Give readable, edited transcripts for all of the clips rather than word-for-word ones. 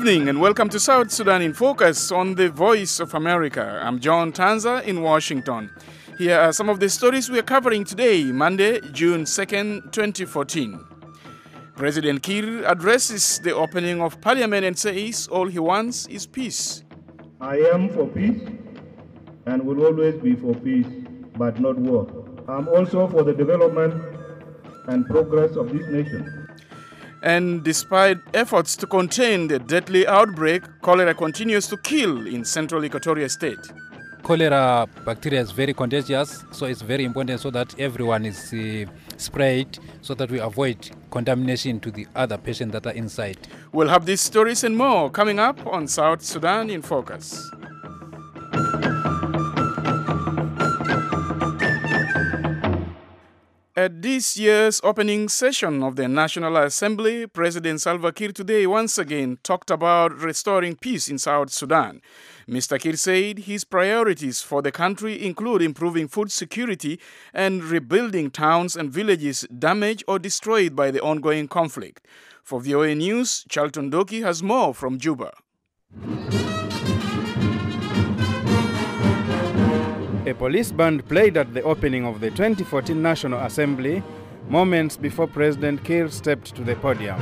evening and welcome to South Sudan in Focus on the Voice of America. I'm John Tanza in Washington. Here are some of the stories we are covering today, Monday, June 2nd, 2014. President Kiir addresses the opening of parliament and says all he wants is peace. I am for peace and will always be for peace, but not war. I'm also for the development and progress of this nation. And despite efforts to contain the deadly outbreak, cholera continues to kill in central Equatoria State. Cholera bacteria is very contagious, so it's very important so that everyone is sprayed so that we avoid contamination to the other patients that are inside. We'll have these stories and more coming up on South Sudan in Focus. At this year's opening session of the National Assembly, President Salva Kiir today once again talked about restoring peace in South Sudan. Mr. Kiir said his priorities for the country include improving food security and rebuilding towns and villages damaged or destroyed by the ongoing conflict. For VOA News, Charlton Doki has more from Juba. A police band played at the opening of the 2014 National Assembly moments before President Kiir stepped to the podium.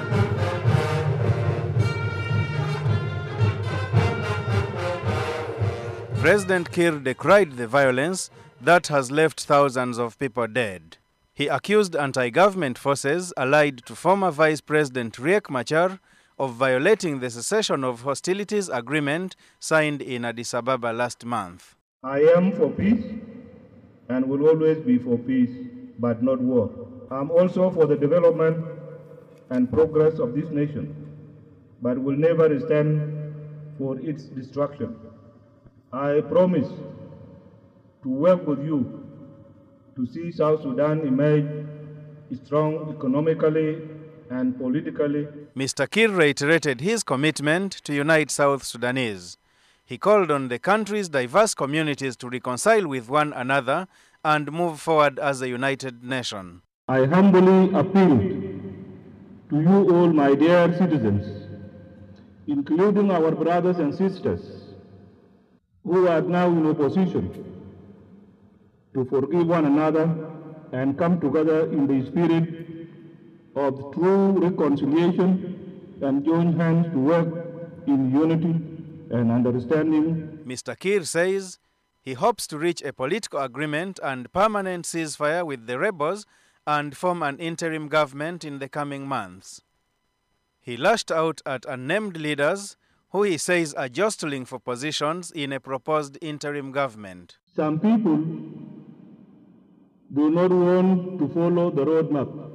President Kiir decried the violence that has left thousands of people dead. He accused anti-government forces allied to former Vice President Riek Machar of violating the cessation of hostilities agreement signed in Addis Ababa last month. I am for peace and will always be for peace, but not war. I'm also for the development and progress of this nation, but will never stand for its destruction. I promise to work with you to see South Sudan emerge strong economically and politically. Mr. Kiir reiterated his commitment to unite South Sudanese. He called on the country's diverse communities to reconcile with one another and move forward as a united nation. I humbly appeal to you all, my dear citizens, including our brothers and sisters who are now in opposition, to forgive one another and come together in the spirit of true reconciliation and join hands to work in unity and understanding. Mr. Kiir says he hopes to reach a political agreement and permanent ceasefire with the rebels and form an interim government in the coming months. He lashed out at unnamed leaders who he says are jostling for positions in a proposed interim government. Some people do not want to follow the roadmap.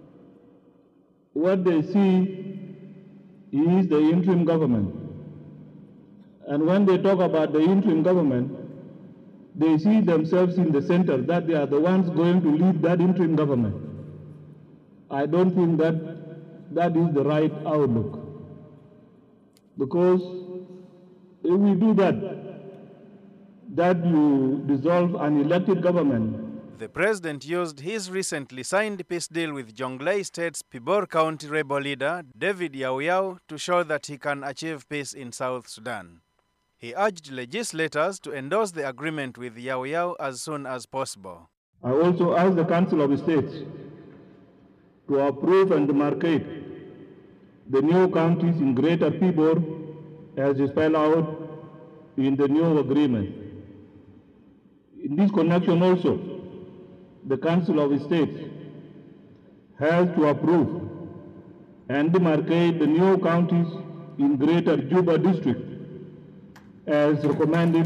What they see is the interim government. And when they talk about the interim government, they see themselves in the center, that they are the ones going to lead that interim government. I don't think that is the right outlook. Because if we do that you dissolve an elected government. The president used his recently signed peace deal with Jonglei State's Pibor County rebel leader, David Yauyao, to show that he can achieve peace in South Sudan. He urged legislators to endorse the agreement with Yauyao as soon as possible. I also asked the Council of States to approve and demarcate the new counties in Greater Pibor as spelled out in the new agreement. In this connection also, the Council of States has to approve and demarcate the new counties in Greater Juba District as recommended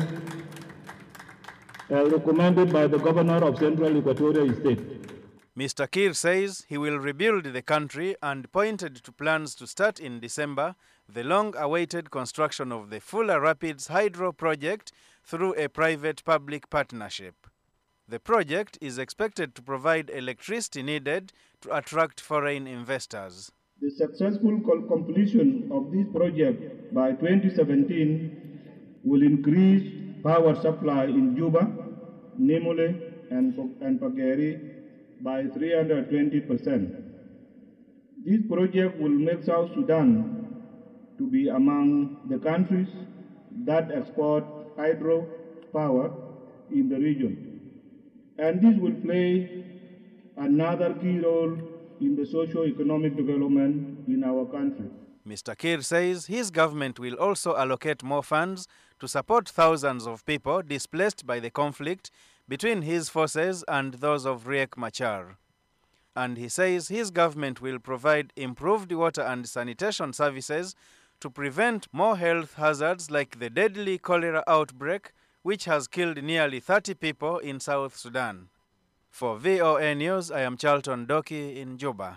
by the Governor of Central Equatoria State. Mr. Kiir says he will rebuild the country and pointed to plans to start in December the long-awaited construction of the Fula Rapids Hydro project through a private-public partnership. The project is expected to provide electricity needed to attract foreign investors. The successful completion of this project by 2017 will increase power supply in Juba, Nimule, and Pageri by 320%. This project will make South Sudan to to be among the countries that export hydropower in the region. And this will play another key role in the socio-economic development in our country. Mr. Kiir says his government will also allocate more funds to support thousands of people displaced by the conflict between his forces and those of Riek Machar. And he says his government will provide improved water and sanitation services to prevent more health hazards like the deadly cholera outbreak, which has killed nearly 30 people in South Sudan. For VOA News, I am Charlton Doki in Juba.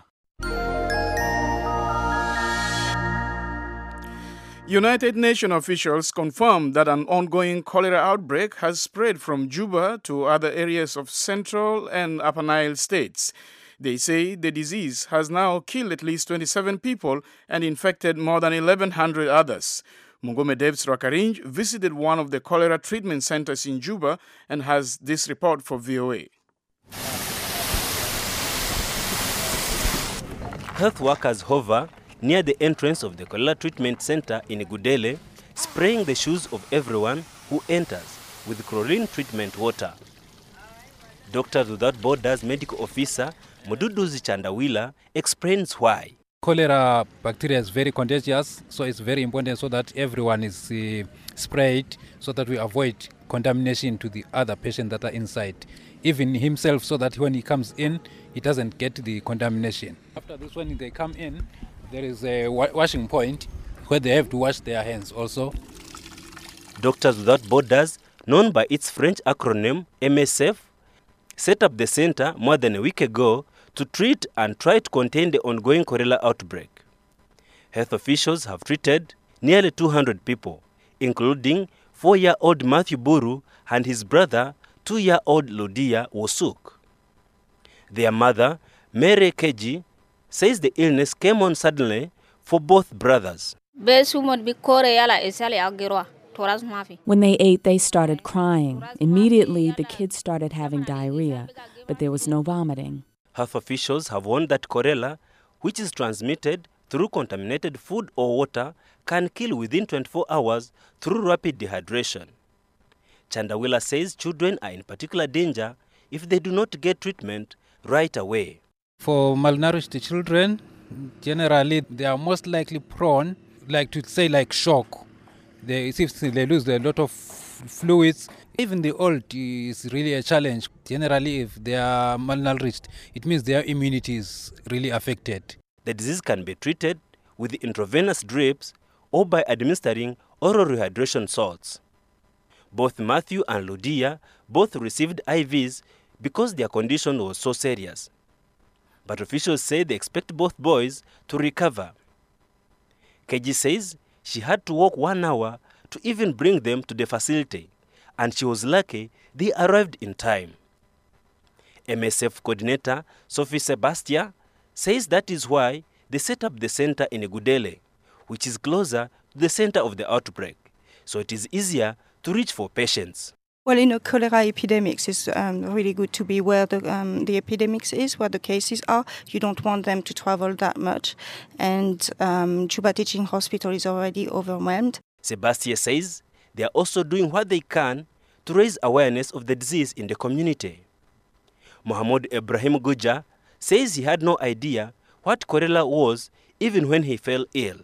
United Nations officials confirmed that an ongoing cholera outbreak has spread from Juba to other areas of Central and Upper Nile states. They say the disease has now killed at least 27 people and infected more than 1,100 others. Mugume Devs Rakarinj visited one of the cholera treatment centers in Juba and has this report for VOA. Health workers hover near the entrance of the cholera treatment center in Gudele, spraying the shoes of everyone who enters with chlorine treatment water. Doctors Without Borders medical officer Mududuzi Chandawila explains why. Cholera bacteria is very contagious, so it's very important so that everyone is sprayed so that we avoid contamination to the other patients that are inside. Even himself, so that when he comes in, he doesn't get the contamination. After this, when they come in, there is a washing point where they have to wash their hands also. Doctors Without Borders, known by its French acronym MSF, set up the center more than a week ago to treat and try to contain the ongoing cholera outbreak. Health officials have treated nearly 200 people, including 4-year-old Matthew Buru and his brother, 2-year-old Lodia Wosuk. Their mother, Mary Keji, says the illness came on suddenly for both brothers. When they ate, they started crying. Immediately, the kids started having diarrhea, but there was no vomiting. Health officials have warned that cholera, which is transmitted through contaminated food or water, can kill within 24 hours through rapid dehydration. Chandawila says children are in particular danger if they do not get treatment right away. For malnourished children, generally they are most likely prone, like shock. They lose a lot of fluids. Even the old is really a challenge. Generally, if they are malnourished, it means their immunity is really affected. The disease can be treated with intravenous drips or by administering oral rehydration salts. Both Matthew and Lodia both received IVs because their condition was so serious. But officials say they expect both boys to recover. Keji says she had to walk 1 hour to even bring them to the facility, and she was lucky they arrived in time. MSF coordinator Sophie Sebastia says that is why they set up the center in Gudele, which is closer to the center of the outbreak, so it is easier to reach for patients. Well, in a cholera epidemics, it's really good to be where the epidemics is, where the cases are. You don't want them to travel that much. And Juba Teaching Hospital is already overwhelmed. Sebastia says they are also doing what they can to raise awareness of the disease in the community. Mohamed Ibrahim Guja says he had no idea what cholera was even when he fell ill.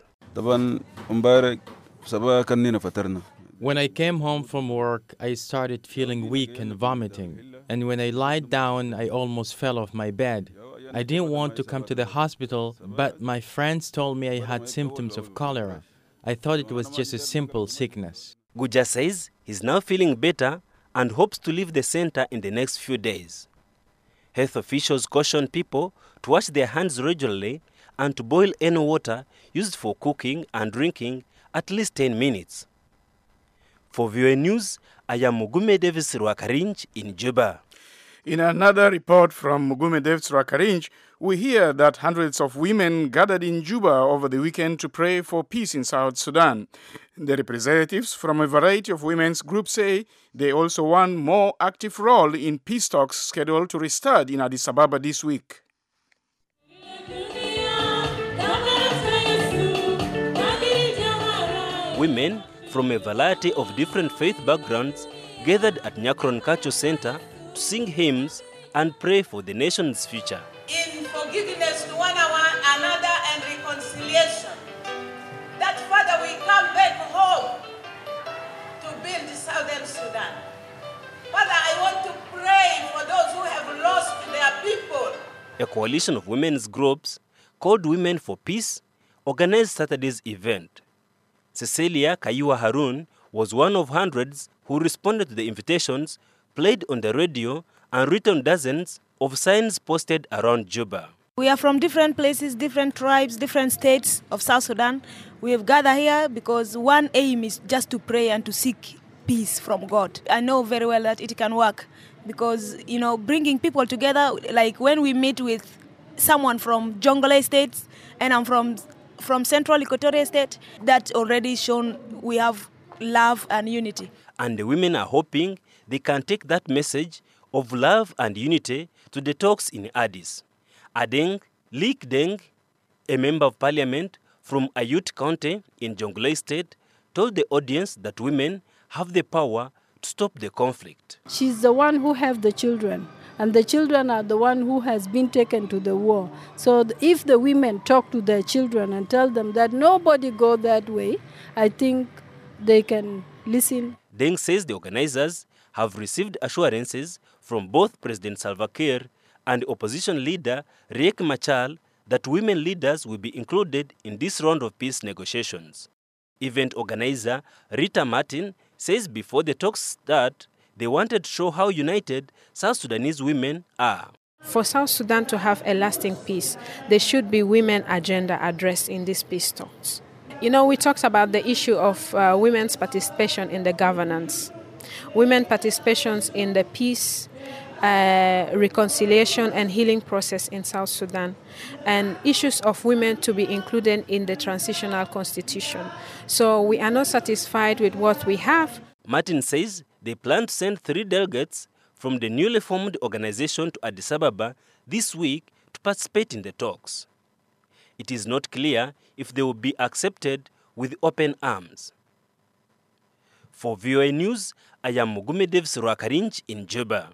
When I came home from work, I started feeling weak and vomiting. And when I lied down, I almost fell off my bed. I didn't want to come to the hospital, but my friends told me I had symptoms of cholera. I thought it was just a simple sickness. Guja says he's now feeling better and hopes to leave the center in the next few days. Health officials caution people to wash their hands regularly and to boil any water used for cooking and drinking at least 10 minutes. For VOA News, I am Mugume Davis Rwakarinj in Juba. In another report from Mugume Davis Rwakarinj, we hear that hundreds of women gathered in Juba over the weekend to pray for peace in South Sudan. The representatives from a variety of women's groups say they also want more active role in peace talks scheduled to restart in Addis Ababa this week. Women from a variety of different faith backgrounds gathered at Nyakron Kacho Center to sing hymns and pray for the nation's future. In forgiveness to one another and reconciliation, that Father, we come back home to build Southern Sudan. Father, I want to pray for those who have lost their people. A coalition of women's groups called Women for Peace organized Saturday's event. Cecilia Kayua Harun was one of hundreds who responded to the invitations, played on the radio, and written dozens of signs posted around Juba. We are from different places, different tribes, different states of South Sudan. We have gathered here because one aim is just to pray and to seek peace from God. I know very well that it can work because, bringing people together, like when we meet with someone from Jonglei states and I'm from Central Equatoria State, that already shown we have love and unity. And the women are hoping they can take that message of love and unity to the talks in Addis. Adeng Lik Deng, a member of parliament from Ayut County in Jonglei State, told the audience that women have the power to stop the conflict. She's the one who have the children, and the children are the one who has been taken to the war. So if the women talk to their children and tell them that nobody go that way, I think they can listen. Deng says the organizers have received assurances from both President Salva Kiir and opposition leader Riek Machar that women leaders will be included in this round of peace negotiations. Event organizer Rita Martin says before the talks start, they wanted to show how united South Sudanese women are. For South Sudan to have a lasting peace, there should be women agenda addressed in these peace talks. We talked about the issue of women's participation in the governance, women participations in the peace, reconciliation and healing process in South Sudan, and issues of women to be included in the transitional constitution. So we are not satisfied with what we have. Martin says they plan to send 3 delegates from the newly formed organization to Addis Ababa this week to participate in the talks. It is not clear if they will be accepted with open arms. For VOA News, I am Mugumedev Surakarinj in Juba.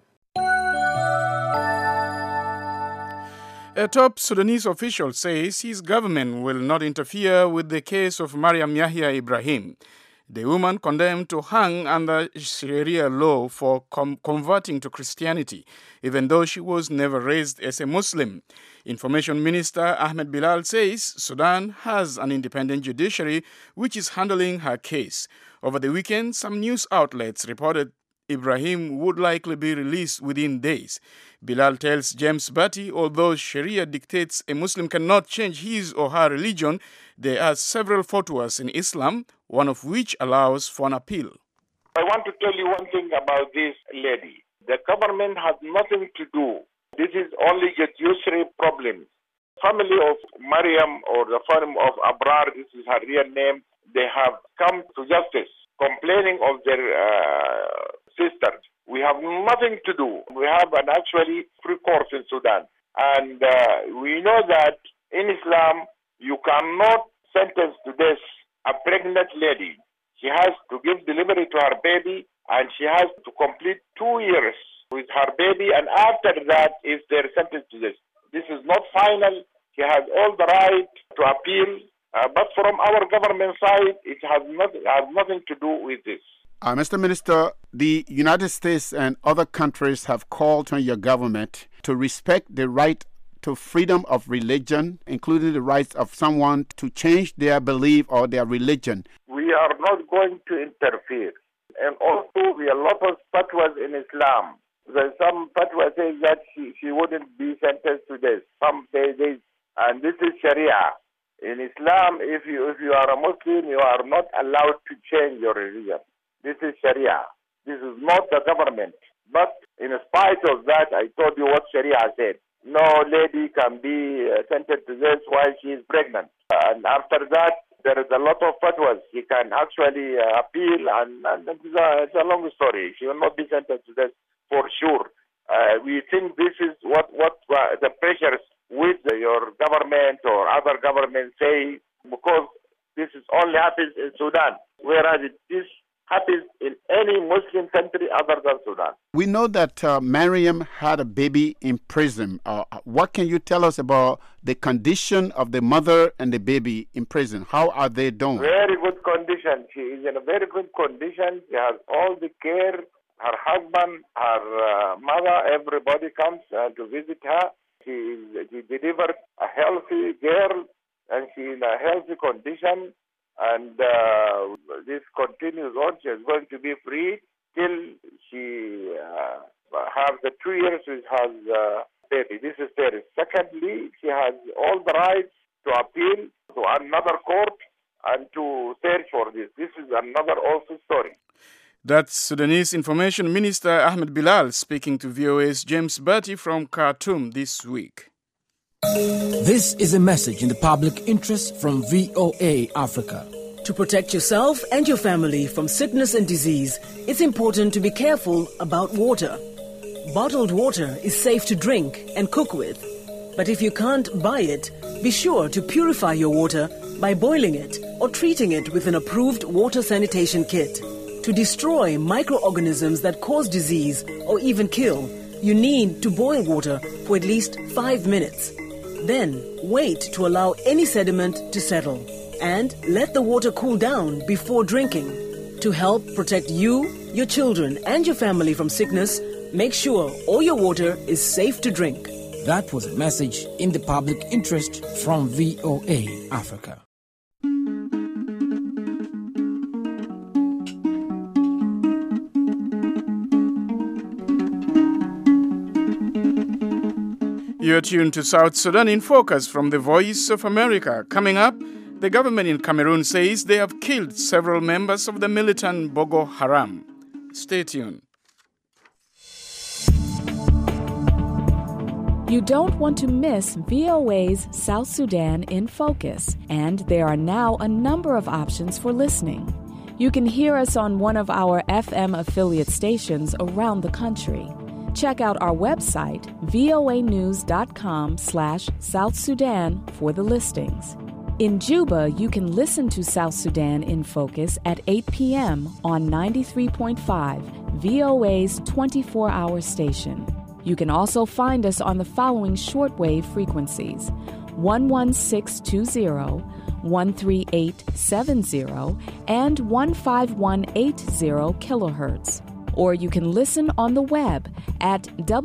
A top Sudanese official says his government will not interfere with the case of Mariam Yahya Ibrahim, the woman condemned to hang under Sharia law for converting to Christianity, even though she was never raised as a Muslim. Information Minister Ahmed Bilal says Sudan has an independent judiciary which is handling her case. Over the weekend, some news outlets reported Ibrahim would likely be released within days. Bilal tells James Batty, although Sharia dictates a Muslim cannot change his or her religion, there are several fatwas in Islam, one of which allows for an appeal. I want to tell you one thing about this lady. The government has nothing to do. This is only a judiciary problem. Family of Mariam or the family of Abrar, this is her real name, they have come to justice complaining of their sisters. We have nothing to do. We have an actually free course in Sudan. And we know that in Islam, you cannot sentence to death a pregnant lady. She has to give delivery to her baby, and she has to complete 2 years with her baby, and after that is their sentence to death. This is not final. She has all the right to appeal, but from our government side, it has nothing to do with this. Mr. Minister, the United States and other countries have called on your government to respect the right to freedom of religion, including the rights of someone to change their belief or their religion. We are not going to interfere. And also, we have a lot of fatwas in Islam. There's some fatwa says that she wouldn't be sentenced to death. Some say this, and this is Sharia. In Islam, if you are a Muslim, you are not allowed to change your religion. This is Sharia. This is not the government. But in spite of that, I told you what Sharia said. No lady can be sentenced to death while she is pregnant. And after that, there is a lot of fatwas. She can actually appeal, and it's a long story. She will not be sentenced to death for sure. We think this is what the pressures with your government or other governments say, because this is only happens in Sudan. whereas this happens in any Muslim country other than Sudan. We know that Mariam had a baby in prison. What can you tell us about the condition of the mother and the baby in prison? How are they doing? Very good condition. She is in a very good condition. She has all the care. Her husband, her mother, everybody comes to visit her. She delivered a healthy girl, and she is in a healthy condition. And this continues on. She is going to be free till she has the 2 years with her baby. This is there. Secondly, she has all the rights to appeal to another court and to search for this. This is another also story. That's Sudanese Information Minister Ahmed Bilal speaking to VOA's James Bertie from Khartoum this week. This is a message in the public interest from VOA Africa. To protect yourself and your family from sickness and disease, it's important to be careful about water. Bottled water is safe to drink and cook with. But if you can't buy it, be sure to purify your water by boiling it or treating it with an approved water sanitation kit. To destroy microorganisms that cause disease or even kill, you need to boil water for at least 5 minutes. Then wait to allow any sediment to settle. And let the water cool down before drinking. To help protect you, your children, and your family from sickness, make sure all your water is safe to drink. That was a message in the public interest from VOA Africa. You're tuned to South Sudan in Focus from the Voice of America. Coming up, the government in Cameroon says they have killed several members of the militant Boko Haram. Stay tuned. You don't want to miss VOA's South Sudan in Focus, and there are now a number of options for listening. You can hear us on one of our FM affiliate stations around the country. Check out our website, voanews.com/South Sudan for the listings. In Juba, you can listen to South Sudan in Focus at 8 p.m. on 93.5, VOA's 24-hour station. You can also find us on the following shortwave frequencies: 11620, 13870, and 15180 kilohertz. Or you can listen on the web at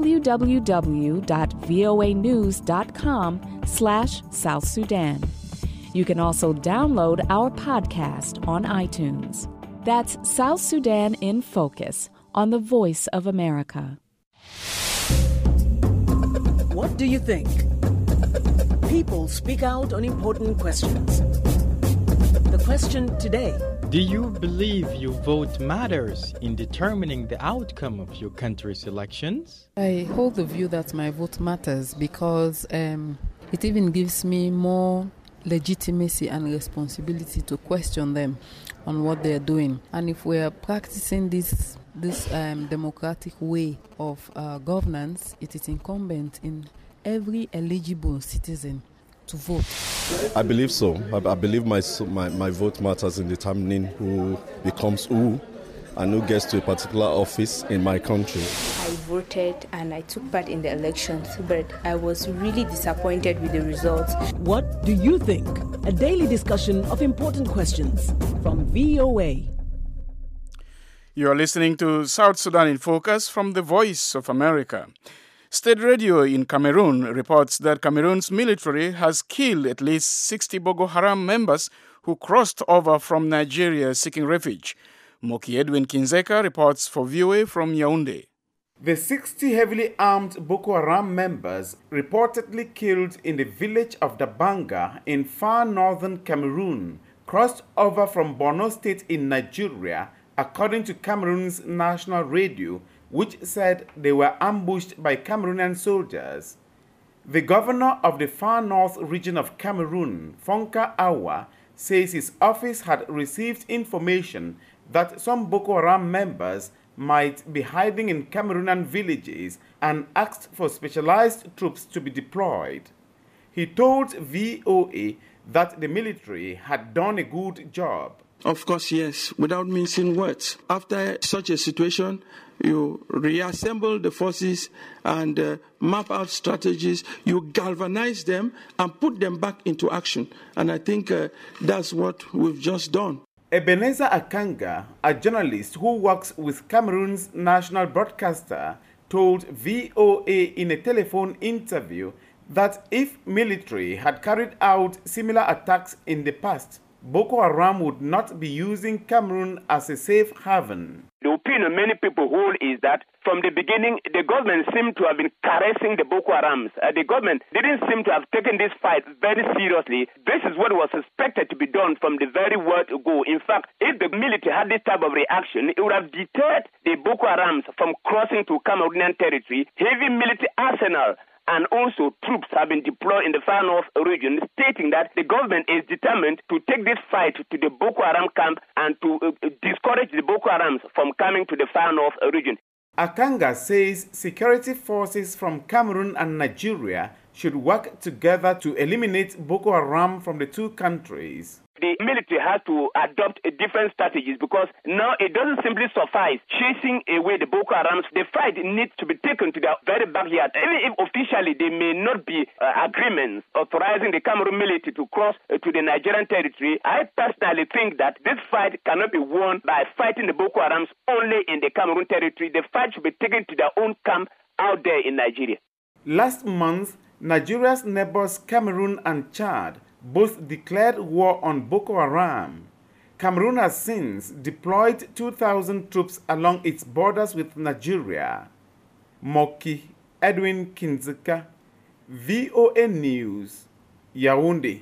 www.voanews.com/South Sudan. You can also download our podcast on iTunes. That's South Sudan in Focus on the Voice of America. What do you think? People speak out on important questions. The question today: do you believe your vote matters in determining the outcome of your country's elections? I hold the view that my vote matters because it even gives me more legitimacy and responsibility to question them on what they are doing. And if we are practicing this democratic way of governance, it is incumbent in every eligible citizen to vote. I believe so. I believe my vote matters in determining who becomes who and who gets to a particular office in my country. I voted and I took part in the elections, but I was really disappointed with the results. What do you think? A daily discussion of important questions from VOA. You're listening to South Sudan in Focus from the Voice of America. State Radio in Cameroon reports that Cameroon's military has killed at least 60 Boko Haram members who crossed over from Nigeria seeking refuge. Moki Edwin Kinzeka reports for VOA from Yaoundé. The 60 heavily armed Boko Haram members reportedly killed in the village of Dabanga in far northern Cameroon crossed over from Borno State in Nigeria, according to Cameroon's national radio, which said they were ambushed by Cameroonian soldiers. The governor of the far north region of Cameroon, Fonka Awa, says his office had received information that some Boko Haram members might be hiding in Cameroonian villages and asked for specialized troops to be deployed. He told VOA that the military had done a good job. Of course, yes, without mincing words. After such a situation, you reassemble the forces and map out strategies, you galvanize them and put them back into action. And I think that's what we've just done. Ebenezer Akanga, a journalist who works with Cameroon's national broadcaster, told VOA in a telephone interview that if military had carried out similar attacks in the past, Boko Haram would not be using Cameroon as a safe haven. The opinion many people hold is that from the beginning, the government seemed to have been caressing the Boko Harams. The government didn't seem to have taken this fight very seriously. This is what was expected to be done from the very word go. In fact, if the military had this type of reaction, it would have deterred the Boko Harams from crossing to Cameroonian territory. Heavy military arsenal and also troops have been deployed in the far north region, stating that the government is determined to take this fight to the Boko Haram camp and to discourage the Boko Harams from coming to the far north region. Akanga says security forces from Cameroon and Nigeria should work together to eliminate Boko Haram from the two countries. The military has to adopt different strategies because now it doesn't simply suffice chasing away the Boko Harams. The fight needs to be taken to their very backyard. Even if officially there may not be agreements authorizing the Cameroon military to cross to the Nigerian territory, I personally think that this fight cannot be won by fighting the Boko Harams only in the Cameroon territory. The fight should be taken to their own camp out there in Nigeria. Last month, Nigeria's neighbors Cameroon and Chad both declared war on Boko Haram. Cameroon has since deployed 2,000 troops along its borders with Nigeria. Moki Edwin Kinzika, VOA News, Yaoundé.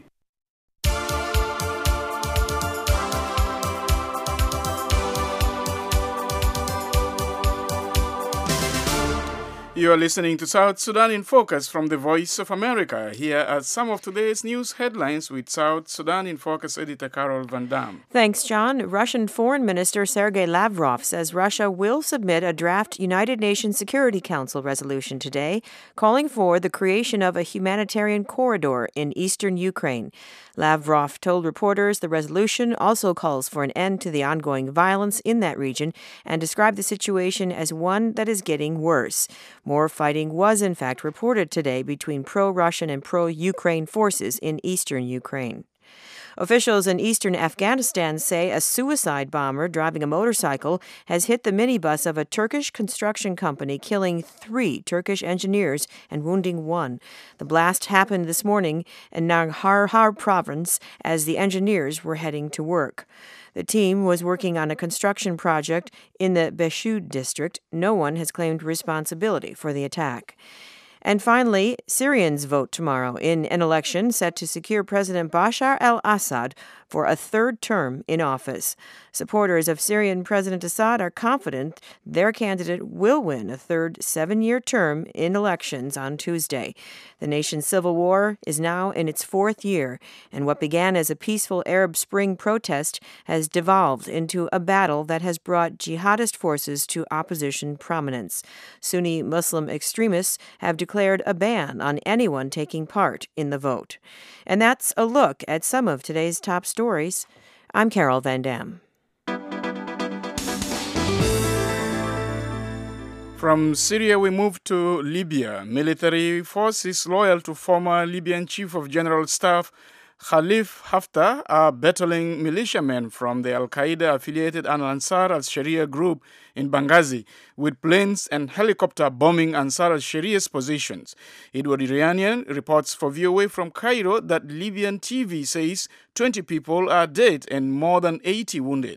You are listening to South Sudan in Focus from the Voice of America. Here are some of today's news headlines with South Sudan in Focus editor Carol Van Dam. Thanks, John. Russian Foreign Minister Sergei Lavrov says Russia will submit a draft United Nations Security Council resolution today, calling for the creation of a humanitarian corridor in eastern Ukraine. Lavrov told reporters the resolution also calls for an end to the ongoing violence in that region and described the situation as one that is getting worse. More fighting was in fact reported today between pro-Russian and pro-Ukraine forces in eastern Ukraine. Officials in eastern Afghanistan say a suicide bomber driving a motorcycle has hit the minibus of a Turkish construction company, killing 3 Turkish engineers and wounding 1. The blast happened this morning in Nangarhar province as the engineers were heading to work. The team was working on a construction project in the Beshud district. No one has claimed responsibility for the attack. And finally, Syrians vote tomorrow in an election set to secure President Bashar al-Assad for a 3rd term in office. Supporters of Syrian President Assad are confident their candidate will win a 3rd 7-year term in elections on Tuesday. The nation's civil war is now in its 4th year, and what began as a peaceful Arab Spring protest has devolved into a battle that has brought jihadist forces to opposition prominence. Sunni Muslim extremists have declared a ban on anyone taking part in the vote. And that's a look at some of today's top stories. I'm Carol Van Dam. From Syria, we move to Libya. Military forces loyal to former Libyan Chief of General Staff Khalifa Haftar are battling militiamen from the Al-Qaeda-affiliated Ansar al-Sharia group in Benghazi, with planes and helicopter bombing Ansar al-Sharia's positions. Edward Iranian reports for VOA from Cairo that Libyan TV says 20 people are dead and more than 80 wounded.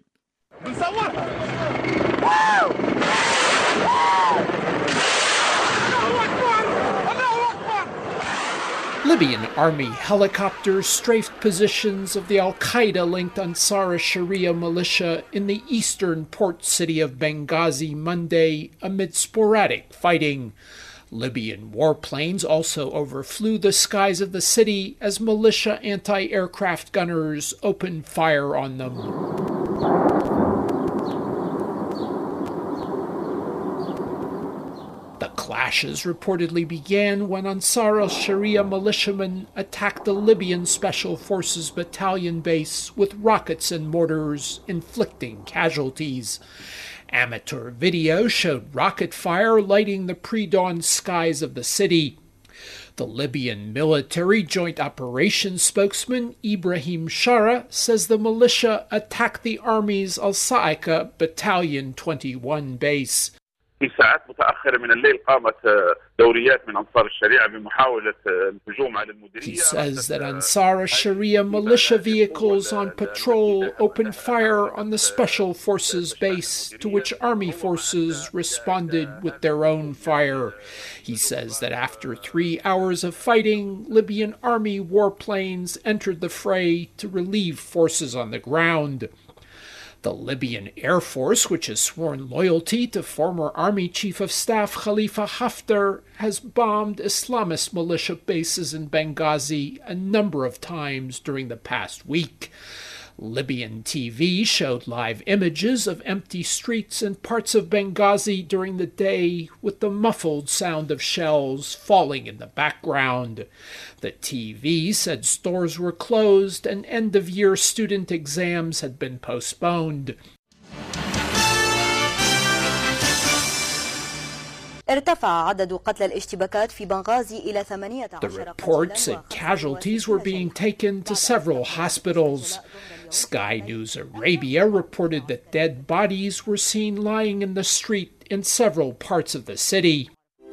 Libyan army helicopters strafed positions of the al-Qaeda-linked Ansar al-Sharia militia in the eastern port city of Benghazi Monday amid sporadic fighting. Libyan warplanes also overflew the skies of the city as militia anti-aircraft gunners opened fire on them. The clashes reportedly began when Ansar al-Sharia militiamen attacked the Libyan Special Forces battalion base with rockets and mortars, inflicting casualties. Amateur video showed rocket fire lighting the pre-dawn skies of the city. The Libyan Military Joint Operations spokesman Ibrahim Shara says the militia attacked the Army's Al-Sa'ika Battalion 21 base. في ساعات متأخرة من الليل قامت دوريات من أنصار الشريعة بمحاولة الهجوم على المديرية. He says that Ansar al-Sharia militia vehicles on patrol opened fire on the Special Forces base, to which Army forces responded with their own fire. He says that after 3 hours of fighting, Libyan Army warplanes entered the fray to relieve forces on the ground. The Libyan Air Force, which has sworn loyalty to former Army Chief of Staff Khalifa Haftar, has bombed Islamist militia bases in Benghazi a number of times during the past week. Libyan TV showed live images of empty streets and parts of Benghazi during the day, with the muffled sound of shells falling in the background. The TV said stores were closed and end-of-year student exams had been postponed. The report said casualties were being taken to several hospitals. Sky News Arabia reported that dead bodies were seen lying in the street in several parts of the city.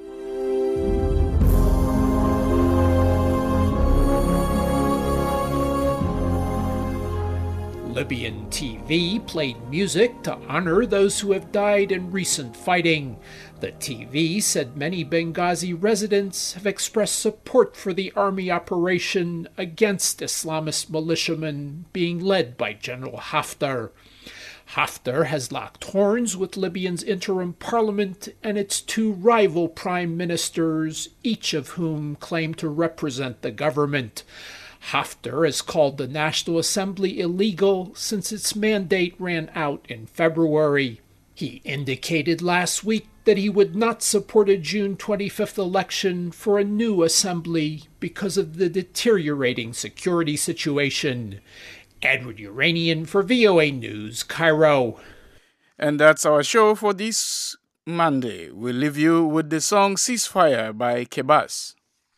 Libyan TV played music to honor those who have died in recent fighting. The TV said many Benghazi residents have expressed support for the army operation against Islamist militiamen being led by General Haftar. Haftar has locked horns with Libyan's interim parliament and its two rival prime ministers, each of whom claim to represent the government. Haftar has called the National Assembly illegal since its mandate ran out in February. He indicated last week that he would not support a June 25th election for a new assembly because of the deteriorating security situation. Edward Uranian for VOA News, Cairo. And that's our show for this Monday. We'll leave you with the song Ceasefire by Kebas.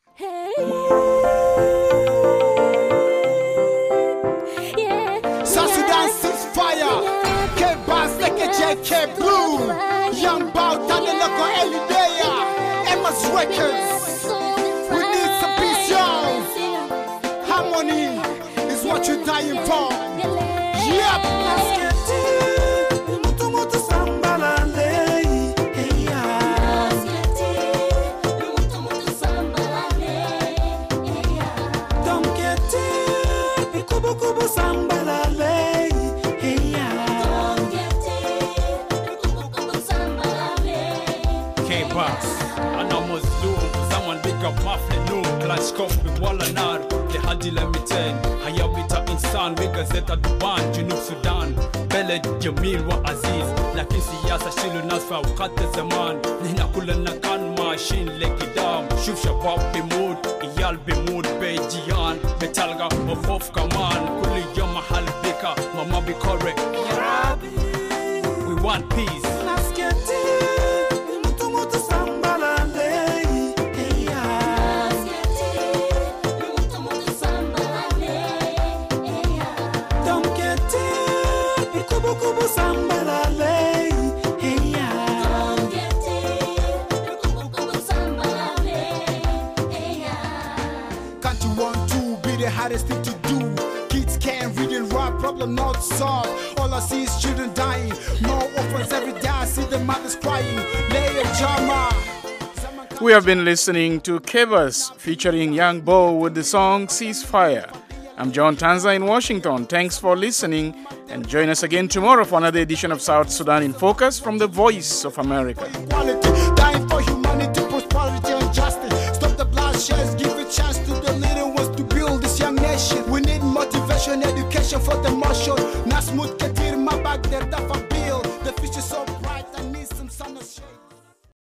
South Sudan ceasefire. Kebas like a JK Blue. Young Bout and the local Elidea. Emma's Records. We need some peace, y'all. Harmony is what you're dying for. Yep. wala nar لحد لمتين حيابتا إنسان بغزة دبان جنوب سودان بلد جميل وعزيز لكن سياسة شيلو الناس في أوقات الزمان نحن كلنا كان ماشيين لقدام شوف شباب بيموت عيال بيموت بيجيان بتلقى وخوف كمان كل يوم محل بيكا ماما بيكورك يا ربي we want peace hardest thing to do. Kids can't read and write, problem not solved. All I see is children dying. No orphans every day, I see the mothers crying. Lay Jama. We have been listening to Kebas featuring Young Bo with the song Ceasefire. I'm John Tanza in Washington. Thanks for listening and join us again tomorrow for another edition of South Sudan in Focus from the Voice of America. Equality, dying for humanity, prosperity and justice. Stop the bloodshed, give a chance to the little ones to build this young nation. We need motivation, education for the marshal. Not smooth